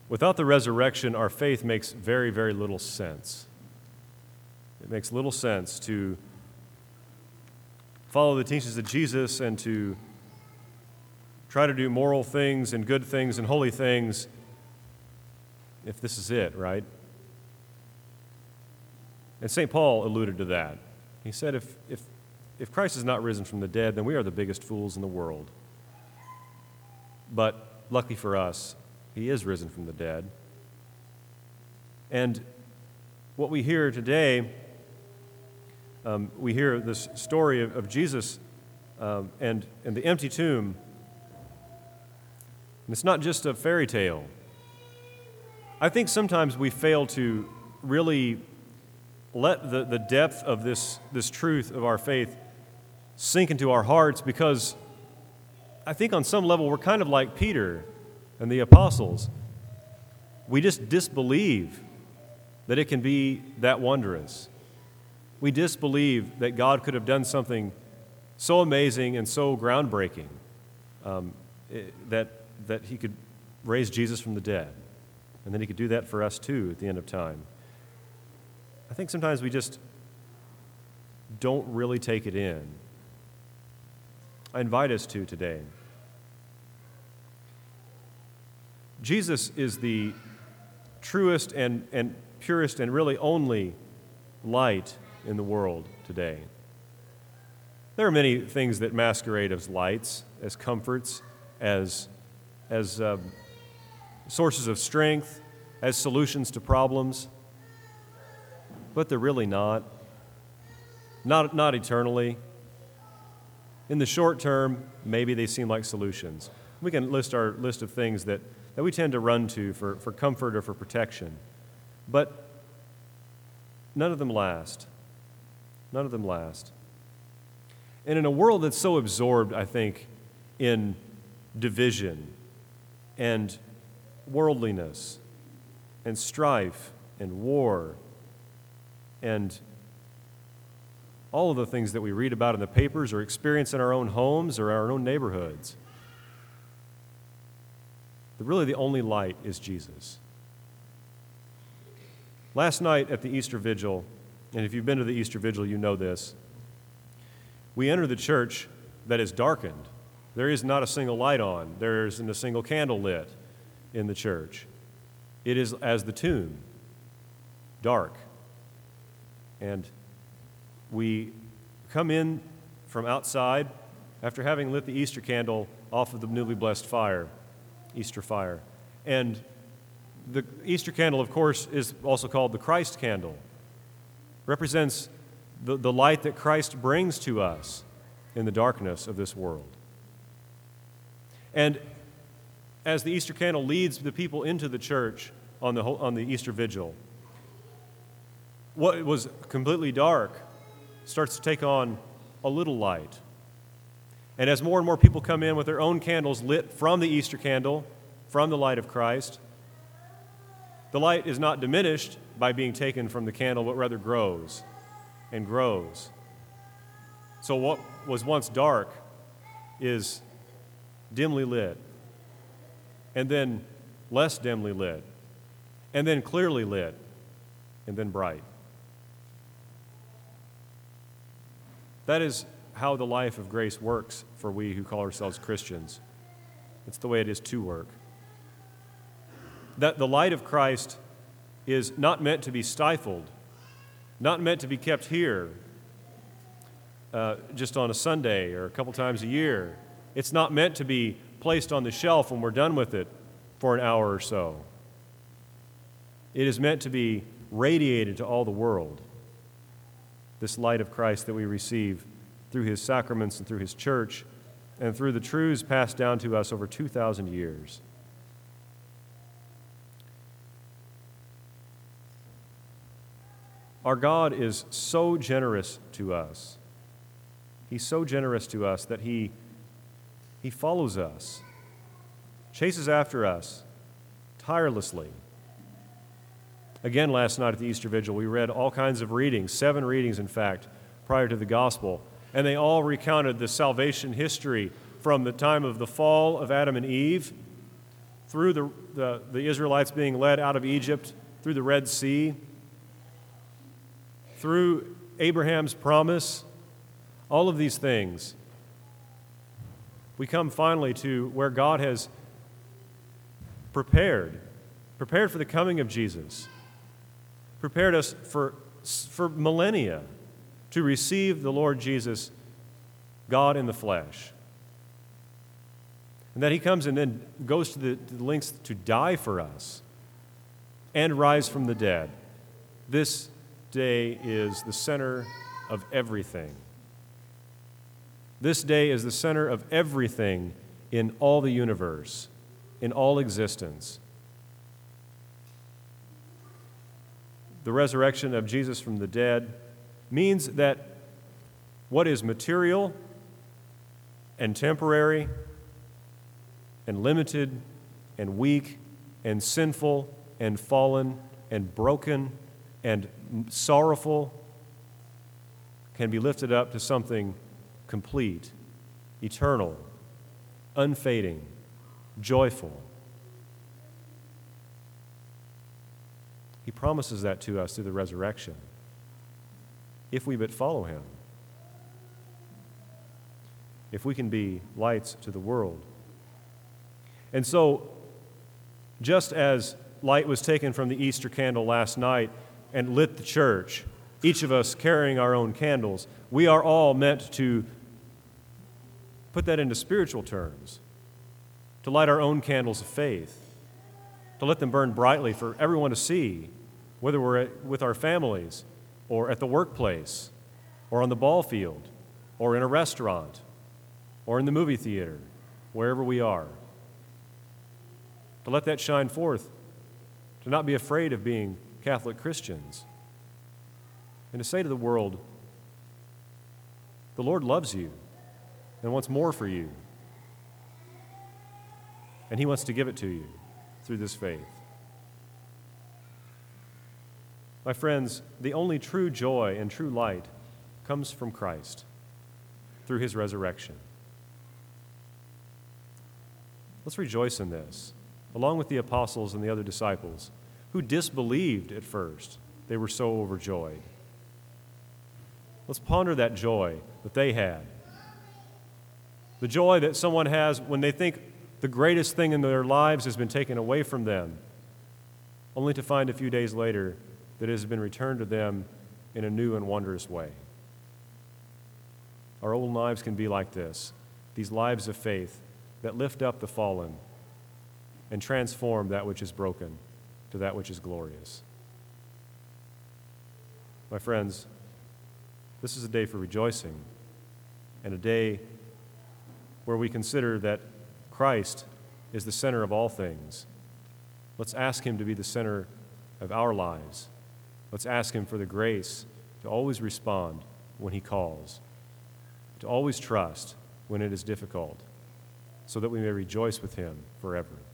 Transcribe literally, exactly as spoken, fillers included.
Without the resurrection, our faith makes very, very little sense. It makes little sense to follow the teachings of Jesus and to try to do moral things and good things and holy things if this is it, right? And Saint Paul alluded to that. He said, if, if, if Christ is not risen from the dead, then we are the biggest fools in the world. But lucky for us, he is risen from the dead. And what we hear today, um, we hear this story of, of Jesus um, and, and the empty tomb. And it's not just a fairy tale. I think sometimes we fail to really let the, the depth of this, this truth of our faith sink into our hearts, because I think on some level we're kind of like Peter and the apostles. We just disbelieve that it can be that wondrous. We disbelieve that God could have done something so amazing and so groundbreaking um, it, that, that he could raise Jesus from the dead. And then he could do that for us too at the end of time. I think sometimes we just don't really take it in. I invite us to today. Jesus is the truest and, and purest and really only light in the world today. There are many things that masquerade as lights, as comforts, as, as uh, sources of strength, as solutions to problems, but they're really not. Not, not eternally. In the short term, maybe they seem like solutions. We can list our list of things that, that we tend to run to for, for comfort or for protection, but none of them last. None of them last. And in a world that's so absorbed, I think, in division and worldliness and strife and war and all of the things that we read about in the papers or experience in our own homes or our own neighborhoods, that really the only light is Jesus. Last night at the Easter Vigil, and if you've been to the Easter Vigil, you know this, we enter the church that is darkened. There is not a single light on. There isn't a single candle lit in the church. It is as the tomb, dark. And we come in from outside after having lit the Easter candle off of the newly blessed fire, Easter fire. And the Easter candle, of course, is also called the Christ candle. Represents the, the light that Christ brings to us in the darkness of this world. And as the Easter candle leads the people into the church on the, on the Easter Vigil, what was completely dark starts to take on a little light. And as more and more people come in with their own candles lit from the Easter candle, from the light of Christ, the light is not diminished by being taken from the candle, but rather grows and grows. So what was once dark is dimly lit, and then less dimly lit, and then clearly lit, and then bright. That is how the life of grace works for we who call ourselves Christians. It's the way it is to work. That the light of Christ is not meant to be stifled, not meant to be kept here uh, just on a Sunday or a couple times a year. It's not meant to be placed on the shelf when we're done with it for an hour or so. It is meant to be radiated to all the world. This light of Christ that we receive through his sacraments and through his church and through the truths passed down to us over two thousand years. Our God is so generous to us. He's so generous to us that he, he follows us, chases after us tirelessly. Again, last night at the Easter Vigil, we read all kinds of readings, seven readings, in fact, prior to the gospel, and they all recounted the salvation history from the time of the fall of Adam and Eve through the, the, the Israelites being led out of Egypt, through the Red Sea, through Abraham's promise, all of these things, we come finally to where God has prepared, prepared for the coming of Jesus, prepared us for, for millennia to receive the Lord Jesus, God in the flesh. And that he comes and then goes to the, to the lengths to die for us and rise from the dead. This day is the center of everything. This day is the center of everything in all the universe, in all existence. The resurrection of Jesus from the dead means that what is material and temporary and limited and weak and sinful and fallen and broken and sorrowful can be lifted up to something complete, eternal, unfading, joyful. He promises that to us through the resurrection, if we but follow him. If we can be lights to the world. And so, just as light was taken from the Easter candle last night and lit the church, each of us carrying our own candles, we are all meant to put that into spiritual terms, to light our own candles of faith, to let them burn brightly for everyone to see, whether we're at, with our families or at the workplace or on the ball field or in a restaurant or in the movie theater, wherever we are. To let that shine forth, to not be afraid of being Catholic Christians, and to say to the world, the Lord loves you and wants more for you, and he wants to give it to you through this faith. My friends, the only true joy and true light comes from Christ through his resurrection. Let's rejoice in this, along with the apostles and the other disciples who disbelieved at first. They were so overjoyed. Let's ponder that joy that they had. The joy that someone has when they think the greatest thing in their lives has been taken away from them, only to find a few days later that it has been returned to them in a new and wondrous way. Our own lives can be like this, these lives of faith that lift up the fallen and transform that which is broken to that which is glorious. My friends, this is a day for rejoicing and a day where we consider that Christ is the center of all things. Let's ask him to be the center of our lives. Let's ask him for the grace to always respond when he calls, to always trust when it is difficult, so that we may rejoice with him forever.